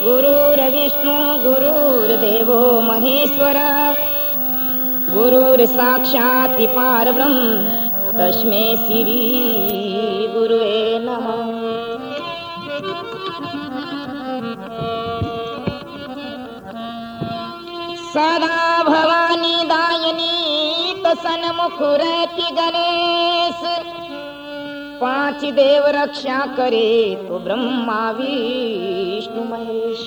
गुरुर्विष्णु गुरुर्देवो महेश्वर गुरुर्साक्षात् परब्रह्म तस्मै श्री गुरुवे नमः। सदा भवानी दायिनी सन्मुखुरति गणेश, पांच देव रक्षा करे तो ब्रह्मा विष्णु महेश।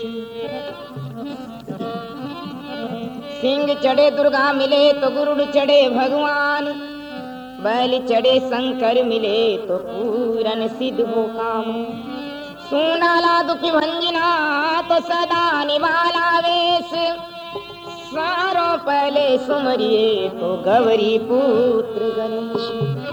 सिंह चढ़े दुर्गा मिले तो गुरुड़ चढ़े भगवान, बैल चढ़े शंकर मिले तो पूरन सिद्ध हो काम। सुनाला दुख भंजना तो सदा निवाला वेश, सारो पहले सुमरिए तो गौरी पुत्र गणेश।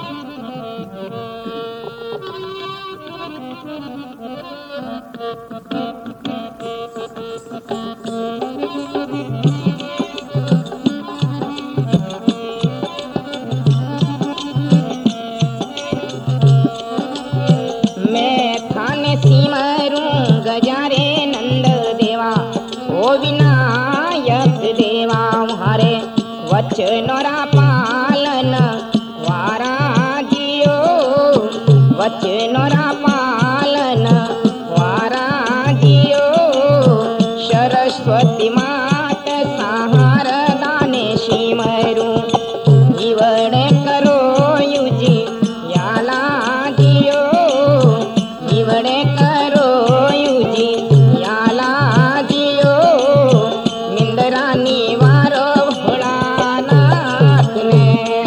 मैं थाने सिमरूं गजारे नंद देवा, ओ विनायक देवा हमारे वचनोरा पालन वारा जियो, वचनोरा पालन वारा जियो। सरस्वती मात सहार दाने सिमरूं जीवड़े करो युजी याला जियो, जीवड़े करो युजी याला जियो। मिंदरा निवारो भोलानाथ ने,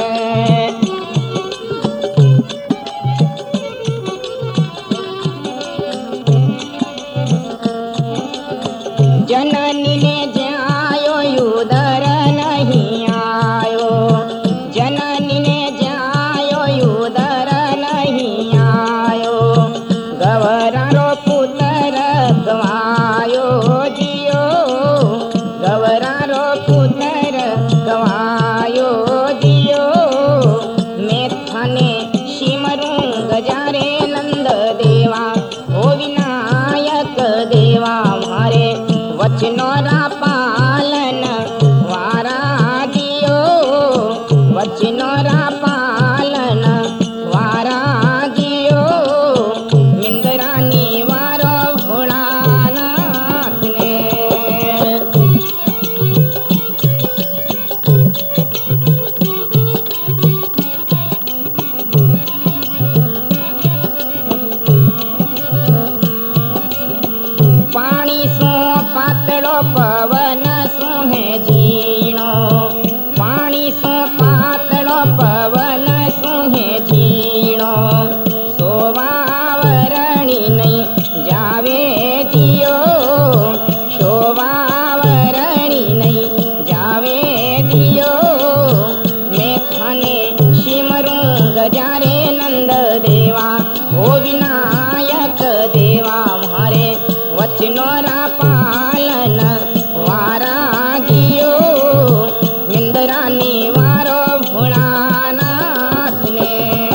जननी ने जायो उदर नहीं आयो, जननी ने जायो उदर नहीं आयो। गवरा रो पुत्र गवायो जियो, गवरा रो पुत्र गवायो जियो। मैं थाने सिमरूं गजारे नंद देवा, ओ विनायक देवा हमारे वचनोरा पालन वारा जियो, वचनोरा पालन वारा जियो। मिंदरा निवारो भोलानाथ ने, पानी सो पातलो पवन सुहे झीणो, पानी सो पातलो पवन सुहे झीणो। शोभावरणी नहीं जावे जियो, शोभावरणी नहीं जावे जियो। मैं थाने सिमरूं गजारे नंद देवा, ओ विनायक देवा हमारे वचनोरा पालन वारा जियो। मिंदरा निवारो भोलानाथ ने,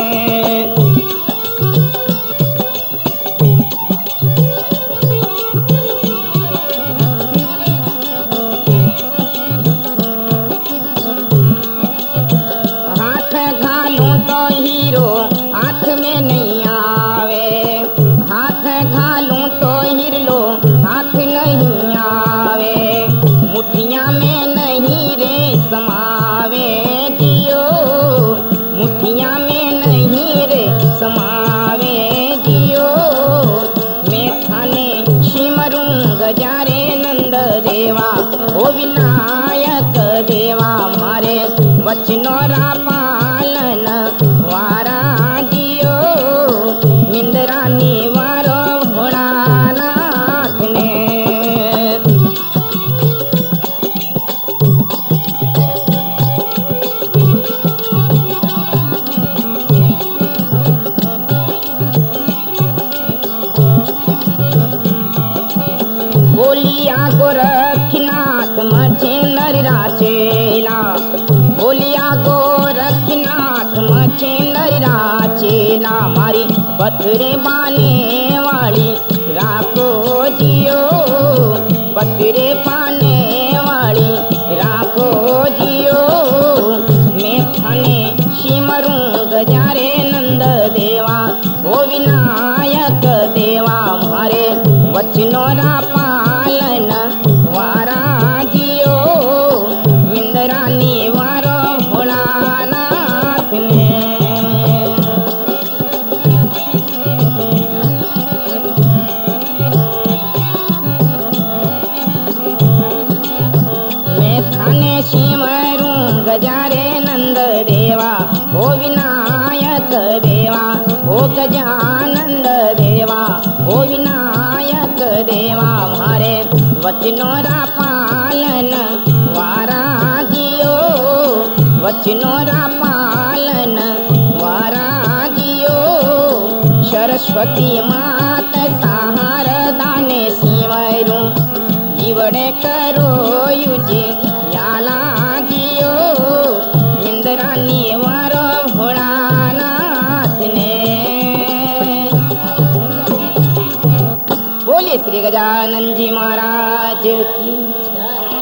हाथ घालूं तो हीरो हाथ में नहीं आवे, हाथ घालूं तो हिरलो हाथ नहीं आवे। मुठियां में नहीं रे समावे जियो, मुठियां में नहीं रे समावे जियो। मैं थाने सिमरूं गजारे नंद देवा, ओ विनायक देवा हमारे वचनोरा पालन वारा जियो। मिंदरा निवारो भोलानाथ ने, बोलिया गोरखनाथ मचे नर राचेला, बोलिया गोरखनाथ मचे नर राचेला। मारी पथरे बाने वाली राखो जियो, पत्रे पाने वाली राखो जियो। मैं थाने सिमरूं गजारे नंद देवा, ओ विनायक देवा मारे वचनो रा पालन वारा जियो। इंद्रानी वारो भोलानाथ ने। मैं थाने सिमरूं गजारे नंद देवा, ओ विनायक देवा, ओ गजानंद देवा, ओ विनायक देवा मारे वचनो रा पालन वारा जियो। वचनो रा पालन वारा जियो। सरस्वती मात शारदा ने सिमरूं जीवड़े करो युजी याला जियो। इंद्रानी वारो भोलानाथ ने। बोले श्री गजानन जी महाराज की।